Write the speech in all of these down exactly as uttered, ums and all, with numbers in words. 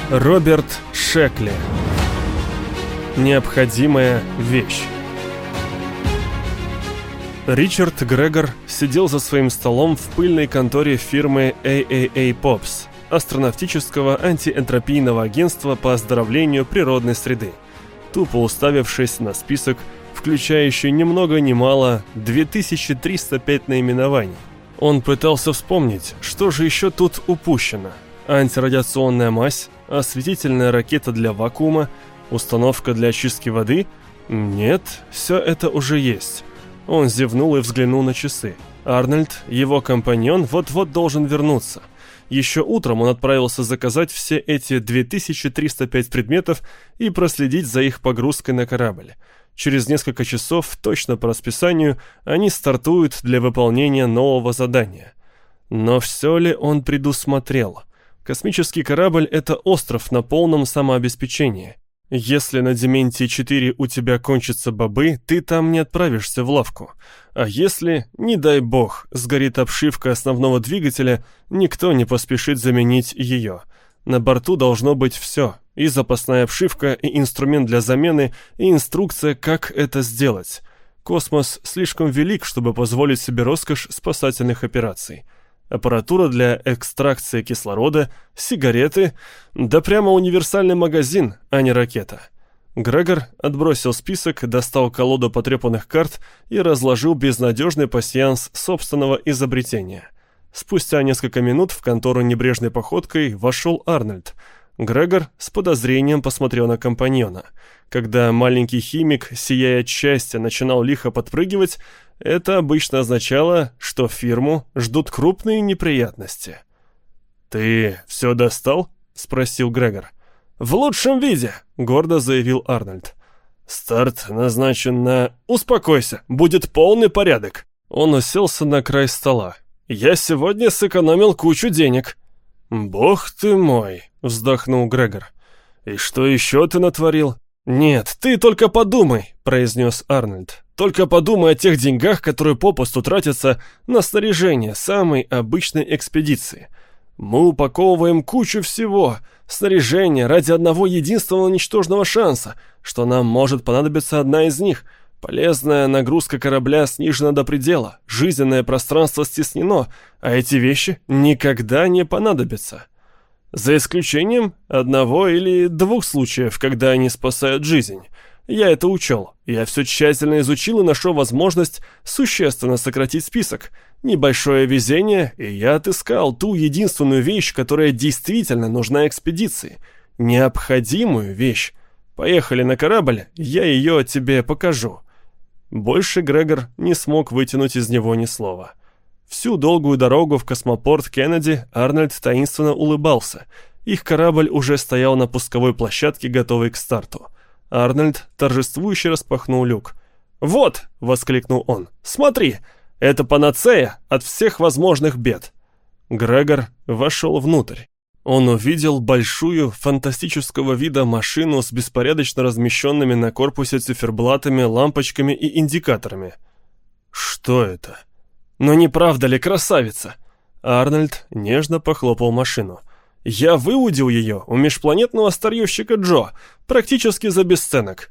Роберт Шекли. Необходимая вещь. Ричард Грегор сидел за своим столом в пыльной конторе фирмы эй эй эй Pops, астронавтического антиэнтропийного агентства по оздоровлению природной среды, тупо уставившись на список, включающий ни много ни мало две тысячи триста пять наименований. Он пытался вспомнить, что же еще тут упущено. Антирадиационная мазь, осветительная ракета для вакуума, установка для очистки воды? Нет, все это уже есть. Он зевнул и взглянул на часы. Арнольд, его компаньон, вот-вот должен вернуться. Еще утром он отправился заказать все эти две тысячи триста пять предметов и проследить за их погрузкой на корабль. Через несколько часов, точно по расписанию, они стартуют для выполнения нового задания. Но все ли он предусмотрел? Космический корабль — это остров на полном самообеспечении. Если на Дементии четыре у тебя кончатся бобы, ты там не отправишься в лавку. А если, не дай бог, сгорит обшивка основного двигателя, никто не поспешит заменить ее. На борту должно быть все. И запасная обшивка, и инструмент для замены, и инструкция, как это сделать. Космос слишком велик, чтобы позволить себе роскошь спасательных операций. Аппаратура для экстракции кислорода, сигареты, да прямо универсальный магазин, а не ракета. Грегор отбросил список, достал колоду потрепанных карт и разложил безнадежный пасьянс собственного изобретения. Спустя несколько минут в контору небрежной походкой вошел Арнольд. Грегор с подозрением посмотрел на компаньона. Когда маленький химик, сияя от счастья, начинал лихо подпрыгивать, это обычно означало, что фирму ждут крупные неприятности. «Ты все достал?» — спросил Грегор. «В лучшем виде», — гордо заявил Арнольд. «Старт назначен на...» «Успокойся, будет полный порядок». Он уселся на край стола. «Я сегодня сэкономил кучу денег». «Бог ты мой», — вздохнул Грегор. «И что еще ты натворил?» «Нет, ты только подумай», — произнес Арнольд. «Только подумай о тех деньгах, которые попусту тратятся на снаряжение самой обычной экспедиции. Мы упаковываем кучу всего, снаряжение ради одного единственного ничтожного шанса, что нам может понадобиться одна из них. Полезная нагрузка корабля снижена до предела, жизненное пространство стеснено, а эти вещи никогда не понадобятся. За исключением одного или двух случаев, когда они спасают жизнь. Я это учел. Я все тщательно изучил и нашел возможность существенно сократить список. Небольшое везение, и я отыскал ту единственную вещь, которая действительно нужна экспедиции. Необходимую вещь. Поехали на корабль, я ее тебе покажу». Больше Грегор не смог вытянуть из него ни слова. Всю долгую дорогу в космопорт Кеннеди Арнольд таинственно улыбался. Их корабль уже стоял на пусковой площадке, готовый к старту. Арнольд торжествующе распахнул люк. «Вот!» — воскликнул он. «Смотри! Это панацея от всех возможных бед!» Грегор вошел внутрь. Он увидел большую, фантастического вида машину с беспорядочно размещенными на корпусе циферблатами, лампочками и индикаторами. «Что это?» «Но не правда ли, красавица?» Арнольд нежно похлопал машину. «Я выудил ее у межпланетного старьевщика Джо, практически за бесценок».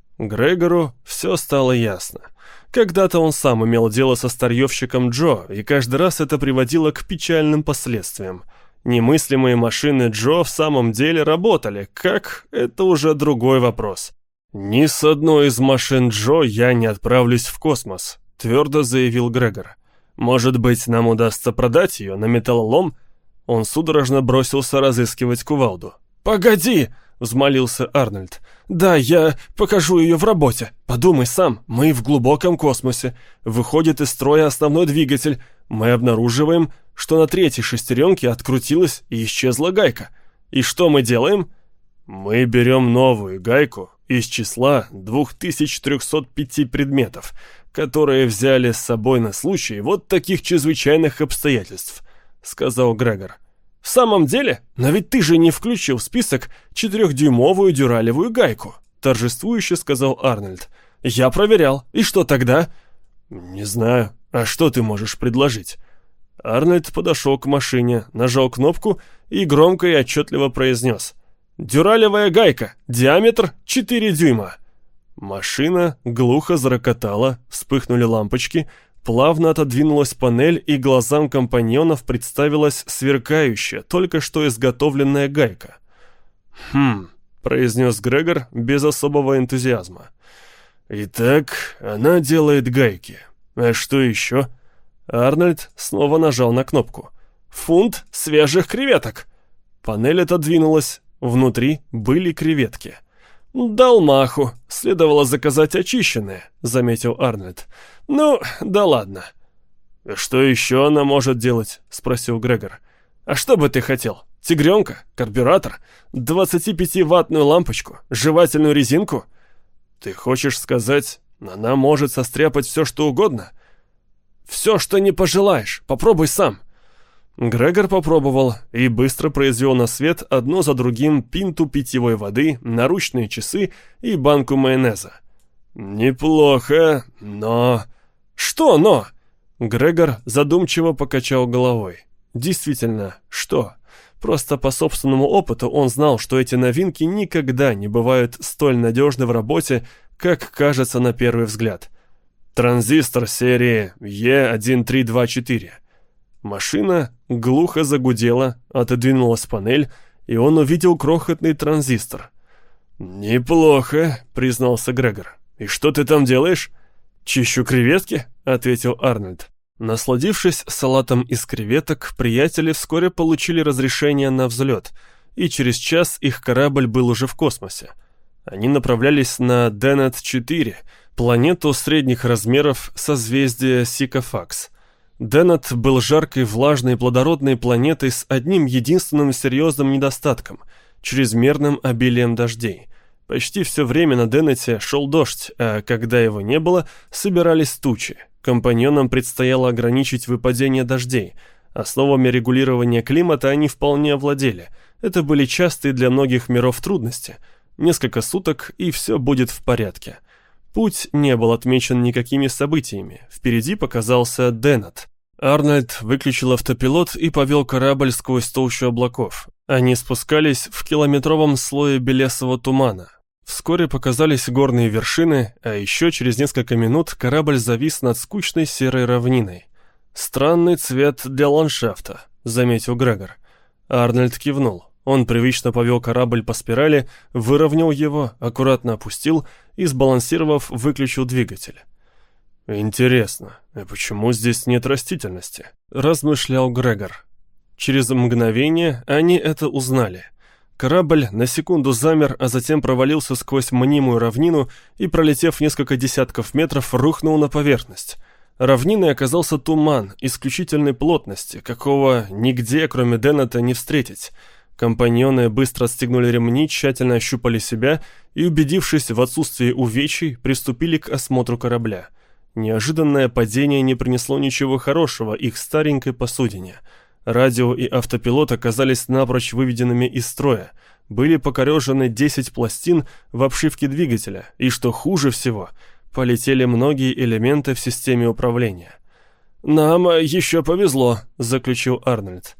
Грегору все стало ясно. Когда-то он сам имел дело со старьевщиком Джо, и каждый раз это приводило к печальным последствиям. Немыслимые машины Джо в самом деле работали, как — это уже другой вопрос. «Ни с одной из машин Джо я не отправлюсь в космос», — твердо заявил Грегор. «Может быть, нам удастся продать ее на металлолом?» Он судорожно бросился разыскивать кувалду. «Погоди!» — взмолился Арнольд. «Да, я покажу ее в работе. Подумай сам, мы в глубоком космосе. Выходит из строя основной двигатель. Мы обнаруживаем, что на третьей шестеренке открутилась и исчезла гайка. И что мы делаем?» «Мы берем новую гайку из числа две тысячи триста пять предметов, которые взяли с собой на случай вот таких чрезвычайных обстоятельств», — сказал Грегор. «В самом деле? Но ведь ты же не включил в список четырехдюймовую дюралевую гайку», — торжествующе сказал Арнольд. «Я проверял. И что тогда?» «Не знаю. А что ты можешь предложить?» Арнольд подошел к машине, нажал кнопку и громко и отчетливо произнес: «Дюралевая гайка, диаметр четыре дюйма». Машина глухо зарокотала, вспыхнули лампочки, плавно отодвинулась панель, и глазам компаньонов представилась сверкающая, только что изготовленная гайка. «Хм», — произнес Грегор без особого энтузиазма. «Итак, она делает гайки. А что еще?» Арнольд снова нажал на кнопку. «Фунт свежих креветок!» Панель отодвинулась. Внутри были креветки. «Дал маху. Следовало заказать очищенные», — заметил Арнольд. «Ну, да ладно». «Что еще она может делать?» — спросил Грегор. «А что бы ты хотел? Тигренка? Карбюратор? двадцатипятиваттную лампочку? Жевательную резинку?» «Ты хочешь сказать, она может состряпать все, что угодно?» «Все, что не пожелаешь. Попробуй сам». Грегор попробовал и быстро произвел на свет одно за другим пинту питьевой воды, наручные часы и банку майонеза. «Неплохо, но...» «Что «но»?» Грегор задумчиво покачал головой. «Действительно, что?» Просто по собственному опыту он знал, что эти новинки никогда не бывают столь надежны в работе, как кажется на первый взгляд. Транзистор серии Е один три два четыре. Машина глухо загудела, отодвинулась панель, и он увидел крохотный транзистор. «Неплохо», — признался Грегор. «И что ты там делаешь?» «Чищу креветки», — ответил Арнольд. Насладившись салатом из креветок, приятели вскоре получили разрешение на взлет, и через час их корабль был уже в космосе. Они направлялись на Деннет четыре, планету средних размеров созвездия Сикафакс. Деннет был жаркой, влажной, плодородной планетой с одним единственным серьезным недостатком – чрезмерным обилием дождей. Почти все время на Деннете шел дождь, а когда его не было, собирались тучи. Компаньонам предстояло ограничить выпадение дождей. Основами регулирования климата они вполне овладели. Это были частые для многих миров трудности. Несколько суток, и все будет в порядке. Путь не был отмечен никакими событиями. Впереди показался Деннет. Арнольд выключил автопилот и повел корабль сквозь толщу облаков. Они спускались в километровом слое белесого тумана. Вскоре показались горные вершины, а еще через несколько минут корабль завис над скучной серой равниной. «Странный цвет для ландшафта», — заметил Грегор. Арнольд кивнул. Он привычно повел корабль по спирали, выровнял его, аккуратно опустил и, сбалансировав, выключил двигатель. «Интересно, а почему здесь нет растительности?» — размышлял Грегор. Через мгновение они это узнали. Корабль на секунду замер, а затем провалился сквозь мнимую равнину и, пролетев несколько десятков метров, рухнул на поверхность. Равниной оказался туман исключительной плотности, какого нигде, кроме Деннета, не встретить. Компаньоны быстро отстегнули ремни, тщательно ощупали себя и, убедившись в отсутствии увечий, приступили к осмотру корабля. Неожиданное падение не принесло ничего хорошего их старенькой посудине. Радио и автопилот оказались напрочь выведенными из строя. Были покорежены десять пластин в обшивке двигателя, и, что хуже всего, полетели многие элементы в системе управления. «Нам еще повезло», — заключил Арнольд.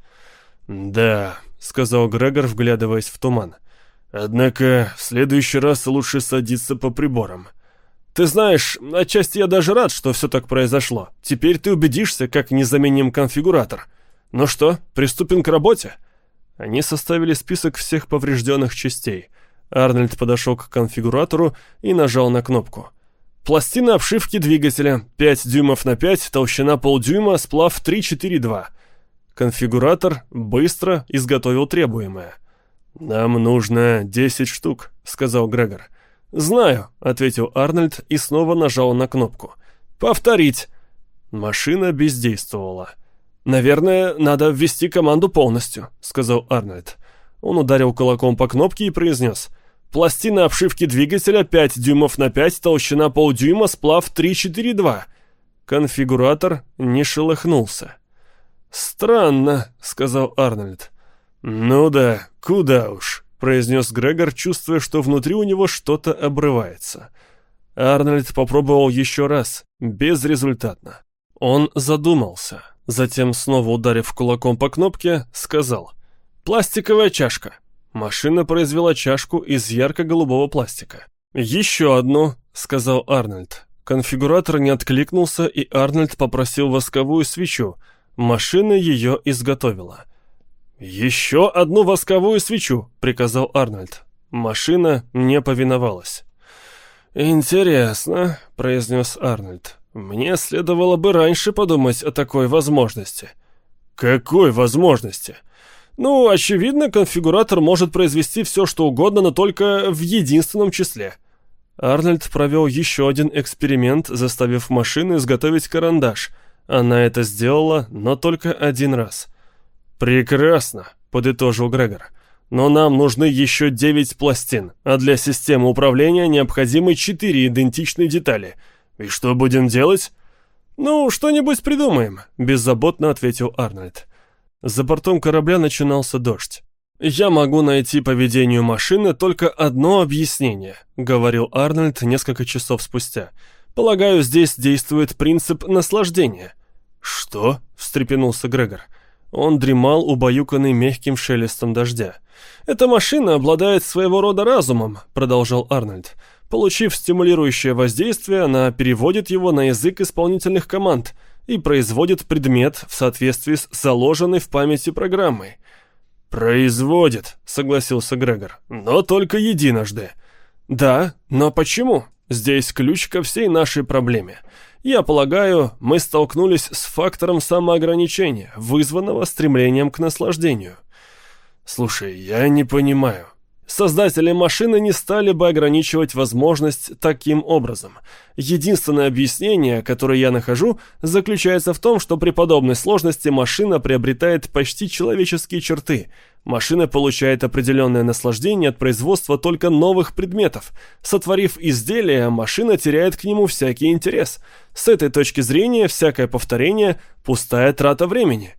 «Да», — сказал Грегор, вглядываясь в туман. «Однако в следующий раз лучше садиться по приборам». «Ты знаешь, отчасти я даже рад, что все так произошло. Теперь ты убедишься, как незаменим конфигуратор. Ну что, приступим к работе?» Они составили список всех поврежденных частей. Арнольд подошел к конфигуратору и нажал на кнопку. «Пластина обшивки двигателя, пять дюймов на пять, толщина полдюйма, сплав три четыре два». Конфигуратор быстро изготовил требуемое. «Нам нужно десять штук», — сказал Грегор. «Знаю», — ответил Арнольд и снова нажал на кнопку. «Повторить». Машина бездействовала. «Наверное, надо ввести команду полностью», — сказал Арнольд. Он ударил кулаком по кнопке и произнес: «Пластина обшивки двигателя пять дюймов на пять, толщина полдюйма, сплав три четыре два». Конфигуратор не шелохнулся. «Странно», — сказал Арнольд. «Ну да, куда уж», — произнес Грегор, чувствуя, что внутри у него что-то обрывается. Арнольд попробовал еще раз, безрезультатно. Он задумался. Затем, снова ударив кулаком по кнопке, сказал: «Пластиковая чашка». Машина произвела чашку из ярко-голубого пластика. «Еще одну», — сказал Арнольд. Конфигуратор не откликнулся, и Арнольд попросил восковую свечу. Машина ее изготовила. «Еще одну восковую свечу», — приказал Арнольд. Машина не повиновалась. «Интересно», — произнес Арнольд. «Мне следовало бы раньше подумать о такой возможности». «Какой возможности?» «Ну, очевидно, конфигуратор может произвести все, что угодно, но только в единственном числе». Арнольд провел еще один эксперимент, заставив машину изготовить карандаш. Она это сделала, но только один раз. «Прекрасно», — подытожил Грегор. «Но нам нужны еще девять пластин, а для системы управления необходимы четыре идентичные детали. И что будем делать?» «Ну, что-нибудь придумаем», — беззаботно ответил Арнольд. За бортом корабля начинался дождь. «Я могу найти поведению машины только одно объяснение», — говорил Арнольд несколько часов спустя. «Полагаю, здесь действует принцип наслаждения». «Что?» — встрепенулся Грегор. Он дремал, убаюканный мягким шелестом дождя. «Эта машина обладает своего рода разумом», — продолжал Арнольд. «Получив стимулирующее воздействие, она переводит его на язык исполнительных команд и производит предмет в соответствии с заложенной в памяти программой». «Производит», — согласился Грегор, — «но только единожды». «Да, но почему? Здесь ключ ко всей нашей проблеме. Я полагаю, мы столкнулись с фактором самоограничения, вызванного стремлением к наслаждению». «Слушай, я не понимаю». Создатели машины не стали бы ограничивать возможность таким образом. Единственное объяснение, которое я нахожу, заключается в том, что при подобной сложности машина приобретает почти человеческие черты. Машина получает определенное наслаждение от производства только новых предметов. Сотворив изделие, машина теряет к нему всякий интерес. С этой точки зрения, всякое повторение – пустая трата времени.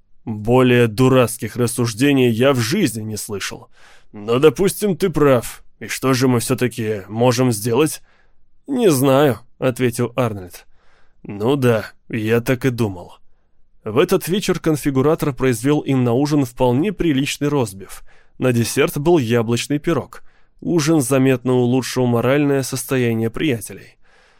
Более дурацких рассуждений я в жизни не слышал. «Но, допустим, ты прав. И что же мы все-таки можем сделать?» «Не знаю», — ответил Арнольд. «Ну да, я так и думал». В этот вечер конфигуратор произвел им на ужин вполне приличный ростбиф. На десерт был яблочный пирог. Ужин заметно улучшил моральное состояние приятелей.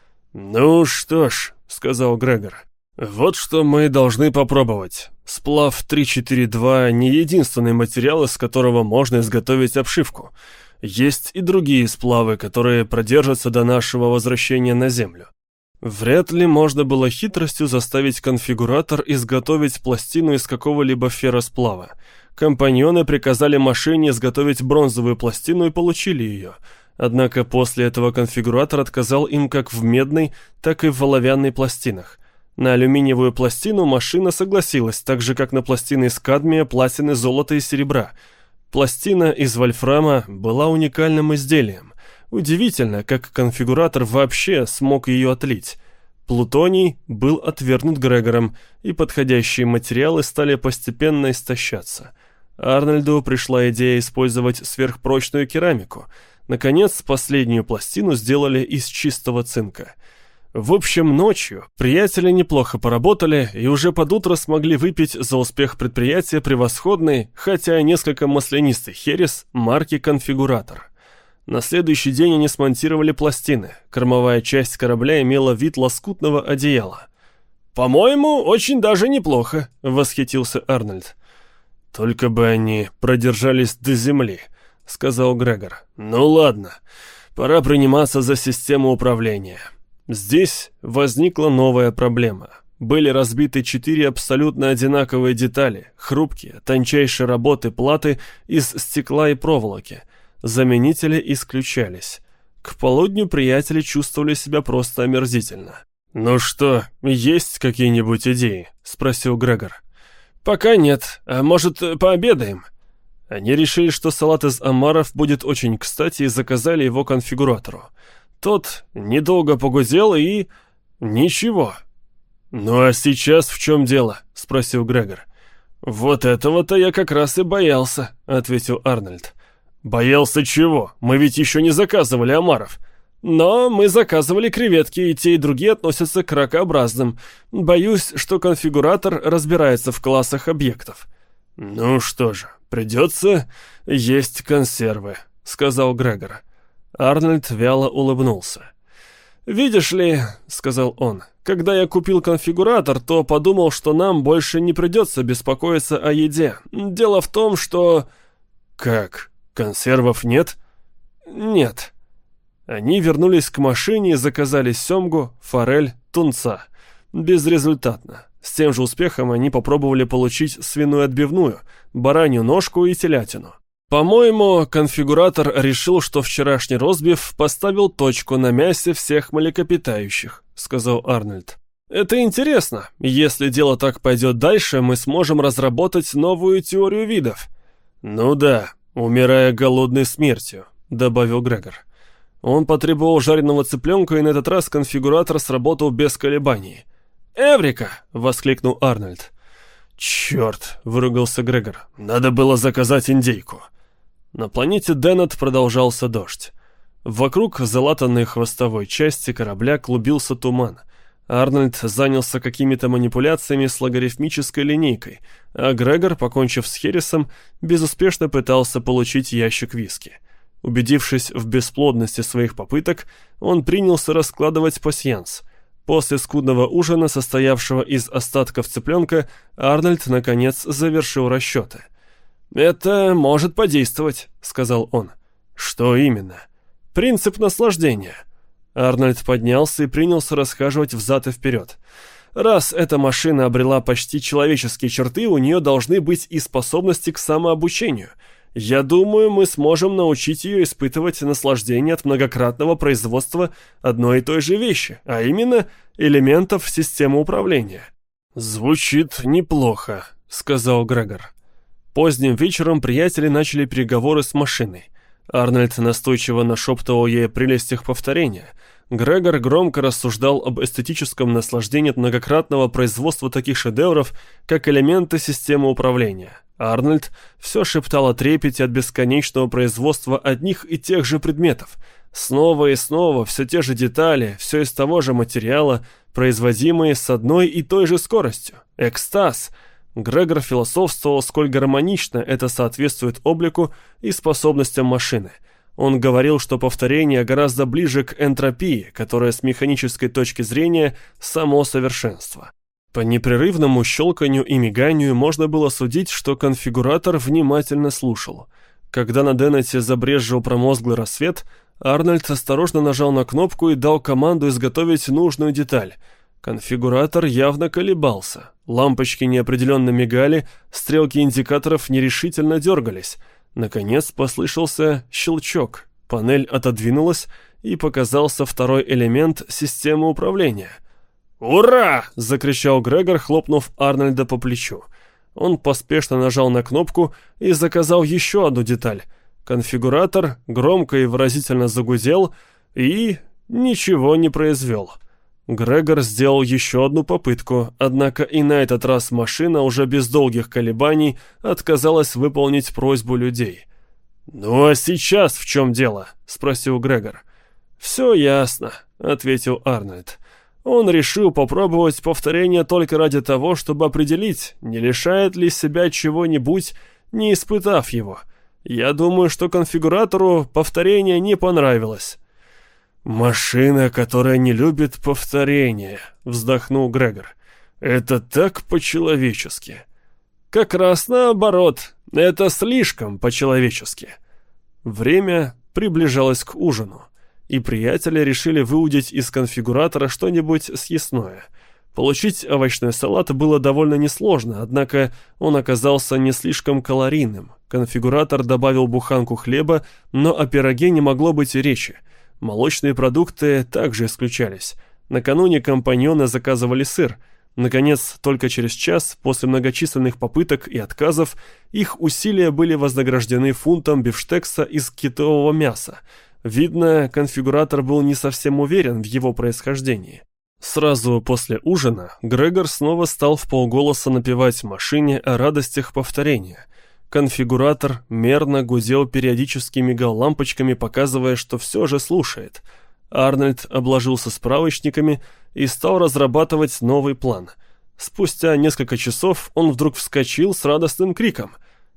«Ну что ж», — сказал Грегор, — «вот что мы должны попробовать. Сплав три четыре два не единственный материал, из которого можно изготовить обшивку. Есть и другие сплавы, которые продержатся до нашего возвращения на Землю». Вряд ли можно было хитростью заставить конфигуратор изготовить пластину из какого-либо ферросплава. Компаньоны приказали машине изготовить бронзовую пластину и получили ее. Однако после этого конфигуратор отказал им как в медной, так и в оловянной пластинах. На алюминиевую пластину машина согласилась, так же как на пластины из кадмия, платины, золота и серебра. Пластина из вольфрама была уникальным изделием. Удивительно, как конфигуратор вообще смог ее отлить. Плутоний был отвергнут Грегором, и подходящие материалы стали постепенно истощаться. Арнольду пришла идея использовать сверхпрочную керамику. Наконец, последнюю пластину сделали из чистого цинка. В общем, ночью приятели неплохо поработали и уже под утро смогли выпить за успех предприятия превосходный, хотя и несколько маслянистый херес марки «Конфигуратор». На следующий день они смонтировали пластины. Кормовая часть корабля имела вид лоскутного одеяла. «По-моему, очень даже неплохо», — восхитился Арнольд. «Только бы они продержались до земли», — сказал Грегор. «Ну ладно, пора приниматься за систему управления». Здесь возникла новая проблема. Были разбиты четыре абсолютно одинаковые детали, хрупкие, тончайшей работы платы из стекла и проволоки. Заменители исключались. К полудню приятели чувствовали себя просто омерзительно. «Ну что, есть какие-нибудь идеи?» — спросил Грегор. «Пока нет. А может, пообедаем?» Они решили, что салат из омаров будет очень кстати, и заказали его конфигуратору. Тот недолго погудел и... ничего. «Ну а сейчас в чем дело?» — спросил Грегор. «Вот этого-то я как раз и боялся», — ответил Арнольд. «Боялся чего? Мы ведь еще не заказывали омаров». «Но мы заказывали креветки, и те, и другие относятся к ракообразным. Боюсь, что конфигуратор разбирается в классах объектов». «Ну что же, «Придется есть консервы», — сказал Грегор. Арнольд вяло улыбнулся. «Видишь ли, — сказал он, — когда я купил конфигуратор, то подумал, что нам больше не придется беспокоиться о еде. Дело в том, что...» «Как? Консервов нет?» «Нет». Они вернулись к машине и заказали семгу, форель, тунца. Безрезультатно. С тем же успехом они попробовали получить свиную отбивную, баранью ножку и телятину. «По-моему, конфигуратор решил, что вчерашний ростбиф поставил точку на мясе всех млекопитающих», — сказал Арнольд. «Это интересно. Если дело так пойдет дальше, мы сможем разработать новую теорию видов». «Ну да, умирая голодной смертью», — добавил Грегор. Он потребовал жареного цыпленка, и на этот раз конфигуратор сработал без колебаний. «Эврика!» — воскликнул Арнольд. «Черт!» — выругался Грегор. «Надо было заказать индейку». На планете Деннет продолжался дождь. Вокруг залатанной хвостовой части корабля клубился туман. Арнольд занялся какими-то манипуляциями с логарифмической линейкой, а Грегор, покончив с Хересом, безуспешно пытался получить ящик виски. Убедившись в бесплодности своих попыток, он принялся раскладывать пасьянс. После скудного ужина, состоявшего из остатков цыпленка, Арнольд, наконец, завершил расчеты. «Это может подействовать», — сказал он. «Что именно?» «Принцип наслаждения». Арнольд поднялся и принялся расхаживать взад и вперед. «Раз эта машина обрела почти человеческие черты, у нее должны быть и способности к самообучению. Я думаю, мы сможем научить ее испытывать наслаждение от многократного производства одной и той же вещи, а именно элементов системы управления». «Звучит неплохо», — сказал Грегор. Поздним вечером приятели начали переговоры с машиной. Арнольд настойчиво нашептывал ей о прелестях повторения. Грегор громко рассуждал об эстетическом наслаждении от многократного производства таких шедевров, как элементы системы управления. Арнольд все шептал о трепете от бесконечного производства одних и тех же предметов. Снова и снова все те же детали, все из того же материала, производимые с одной и той же скоростью. Экстаз! Грегор философствовал, сколь гармонично это соответствует облику и способностям машины. Он говорил, что повторение гораздо ближе к энтропии, которая с механической точки зрения само совершенство. По непрерывному щелканью и миганию можно было судить, что конфигуратор внимательно слушал. Когда на Деннете забрезжил промозглый рассвет, Арнольд осторожно нажал на кнопку и дал команду изготовить нужную деталь. Конфигуратор явно колебался. Лампочки неопределенно мигали, стрелки индикаторов нерешительно дергались. Наконец послышался щелчок. Панель отодвинулась, и показался второй элемент системы управления. «Ура!» — закричал Грегор, хлопнув Арнольда по плечу. Он поспешно нажал на кнопку и заказал еще одну деталь. Конфигуратор громко и выразительно загудел и ничего не произвел. Грегор сделал еще одну попытку, однако и на этот раз машина уже без долгих колебаний отказалась выполнить просьбу людей. «Ну а сейчас в чем дело?» — спросил Грегор. «Все ясно», — ответил Арнольд. Он решил попробовать повторение только ради того, чтобы определить, не лишает ли себя чего-нибудь, не испытав его. Я думаю, что конфигуратору повторение не понравилось. «Машина, которая не любит повторения», — вздохнул Грегор. «Это так по-человечески». «Как раз наоборот, это слишком по-человечески». Время приближалось к ужину, и приятели решили выудить из конфигуратора что-нибудь съестное. Получить овощной салат было довольно несложно, однако он оказался не слишком калорийным. Конфигуратор добавил буханку хлеба, но о пироге не могло быть и речи. Молочные продукты также исключались. Накануне компаньоны заказывали сыр. Наконец, только через час, после многочисленных попыток и отказов, их усилия были вознаграждены фунтом бифштекса из китового мяса. Видно, конфигуратор был не совсем уверен в его происхождении. Сразу после ужина Грегор снова стал вполголоса напевать машине о радостях повторения. Конфигуратор мерно гудел, периодически мигал лампочками, показывая, что все же слушает. Арнольд обложился справочниками и стал разрабатывать новый план. Спустя несколько часов он вдруг вскочил с радостным криком.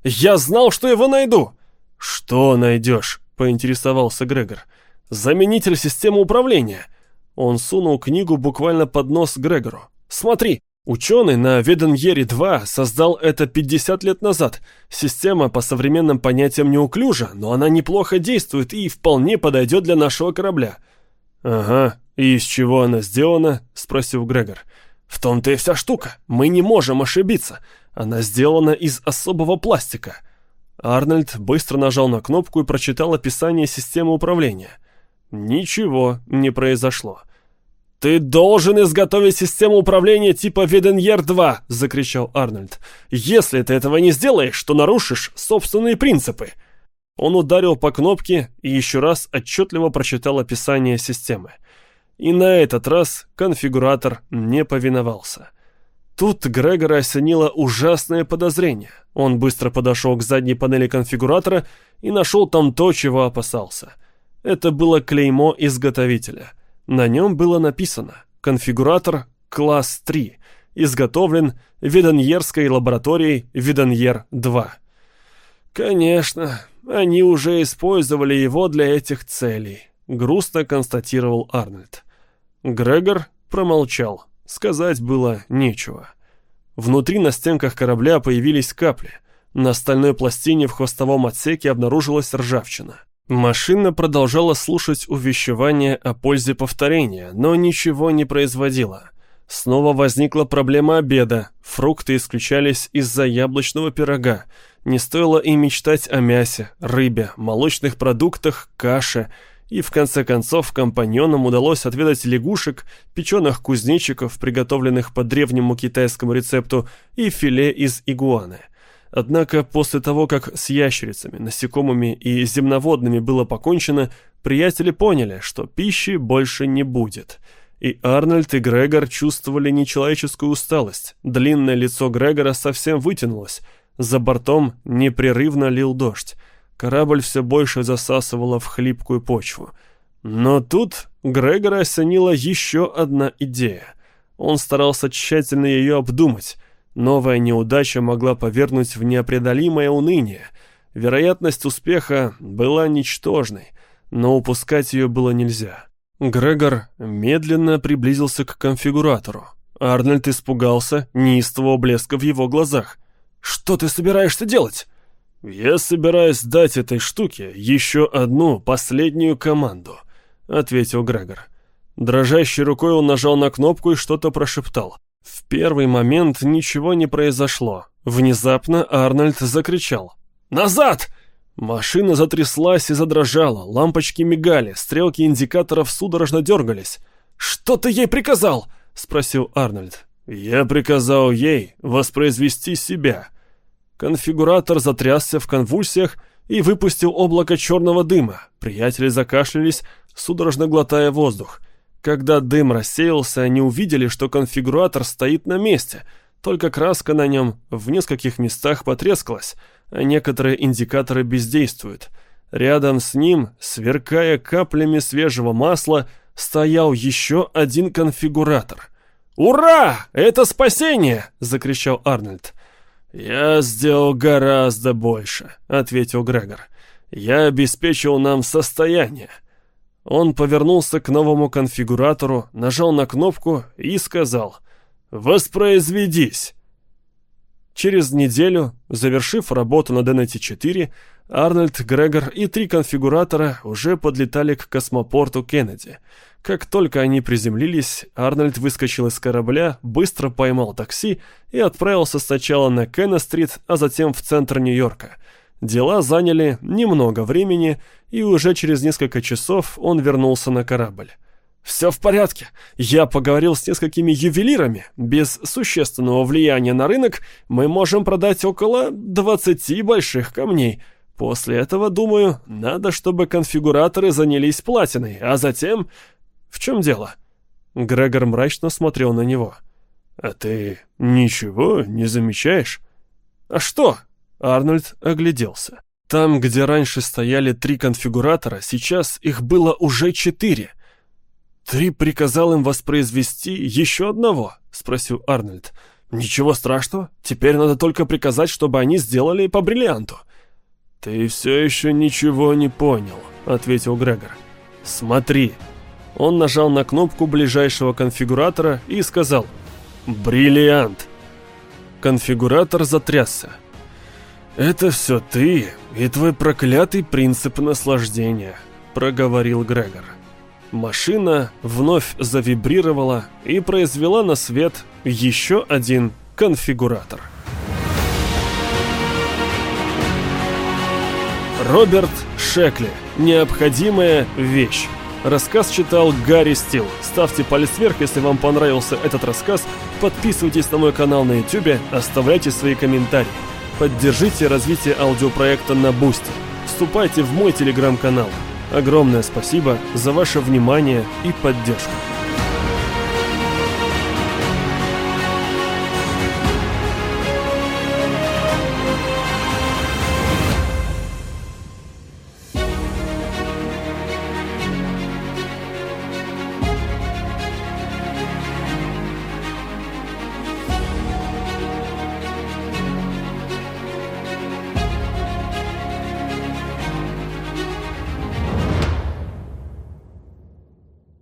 Я знал, что его найду!» «Что найдешь?» — поинтересовался Грегор. «Заменитель системы управления». Он сунул книгу буквально под нос Грегору. «Смотри, ученый на Веденьере два создал это пятьдесят лет назад. Система по современным понятиям неуклюжа, но она неплохо действует и вполне подойдет для нашего корабля». «Ага, и из чего она сделана?» — спросил Грегор. «В том-то и вся штука. Мы не можем ошибиться. Она сделана из особого пластика». Арнольд быстро нажал на кнопку и прочитал описание системы управления. Ничего не произошло. «Ты должен изготовить систему управления типа Веденьер два!» — закричал Арнольд. «Если ты этого не сделаешь, то нарушишь собственные принципы!» Он ударил по кнопке и еще раз отчетливо прочитал описание системы. И на этот раз конфигуратор не повиновался. Тут Грегора осенило ужасное подозрение. Он быстро подошел к задней панели конфигуратора и нашел там то, чего опасался. Это было клеймо изготовителя. На нем было написано «Конфигуратор класс три, изготовлен Веденьерской лабораторией Веденьер два». «Конечно, они уже использовали его для этих целей», — грустно констатировал Арнольд. Грегор промолчал. Сказать было нечего. Внутри на стенках корабля появились капли. На стальной пластине в хвостовом отсеке обнаружилась ржавчина. Машина продолжала слушать увещевания о пользе повторения, но ничего не производила. Снова возникла проблема обеда. Фрукты исключались из-за яблочного пирога. Не стоило и мечтать о мясе, рыбе, молочных продуктах, каше. И в конце концов компаньонам удалось отведать лягушек, печеных кузнечиков, приготовленных по древнему китайскому рецепту, и филе из игуаны. Однако после того, как с ящерицами, насекомыми и земноводными было покончено, приятели поняли, что пищи больше не будет. И Арнольд и Грегор чувствовали нечеловеческую усталость. Длинное лицо Грегора совсем вытянулось. За бортом непрерывно лил дождь. Корабль все больше засасывало в хлипкую почву. Но тут Грегора осенила еще одна идея. Он старался тщательно ее обдумать. Новая неудача могла повергнуть в непреодолимое уныние. Вероятность успеха была ничтожной, но упускать ее было нельзя. Грегор медленно приблизился к конфигуратору. Арнольд испугался неистового блеска в его глазах. «Что ты собираешься делать?» «Я собираюсь дать этой штуке еще одну последнюю команду», — ответил Грегор. Дрожащей рукой он нажал на кнопку и что-то прошептал. В первый момент ничего не произошло. Внезапно Арнольд закричал: «Назад!» Машина затряслась и задрожала, лампочки мигали, стрелки индикаторов судорожно дергались. «Что ты ей приказал?» — спросил Арнольд. «Я приказал ей воспроизвести себя». Конфигуратор затрясся в конвульсиях и выпустил облако черного дыма. Приятели закашлялись, судорожно глотая воздух. Когда дым рассеялся, они увидели, что конфигуратор стоит на месте, только краска на нем в нескольких местах потрескалась, а некоторые индикаторы бездействуют. Рядом с ним, сверкая каплями свежего масла, стоял еще один конфигуратор. «Ура! Это спасение!» — закричал Арнольд. «Я сделал гораздо больше», — ответил Грегор. «Я обеспечил нам состояние». Он повернулся к новому конфигуратору, нажал на кнопку и сказал: «Воспроизведись». Через неделю, завершив работу над эн ти четыре, Арнольд, Грегор и три конфигуратора уже подлетали к космопорту Кеннеди. Как только они приземлились, Арнольд выскочил из корабля, быстро поймал такси и отправился сначала на Кеннес-стрит, а затем в центр Нью-Йорка. Дела заняли немного времени, и уже через несколько часов он вернулся на корабль. «Все в порядке. Я поговорил с несколькими ювелирами. Без существенного влияния на рынок мы можем продать около двадцати больших камней. После этого, думаю, надо, чтобы конфигураторы занялись платиной, а затем...» «В чем дело?» Грегор мрачно смотрел на него. «А ты ничего не замечаешь?» «А что?» Арнольд огляделся. Там, где раньше стояли три конфигуратора, сейчас их было уже четыре. «Ты приказал им воспроизвести еще одного?» — спросил Арнольд. Ничего страшного, теперь надо только приказать, чтобы они сделали по бриллианту». «Ты все еще ничего не понял», — ответил Грегор. «Смотри». Он нажал на кнопку ближайшего конфигуратора и сказал: «Бриллиант». Конфигуратор затрясся. «Это все ты и твой проклятый принцип наслаждения», — проговорил Грегор. Машина вновь завибрировала и произвела на свет еще один конфигуратор. Роберт Шекли. Необходимая вещь. Рассказ читал Гарри Стил. Ставьте палец вверх, если вам понравился этот рассказ. Подписывайтесь на мой канал на YouTube, оставляйте свои комментарии. Поддержите развитие аудиопроекта на Бусти. Вступайте в мой телеграм-канал. Огромное спасибо за ваше внимание и поддержку.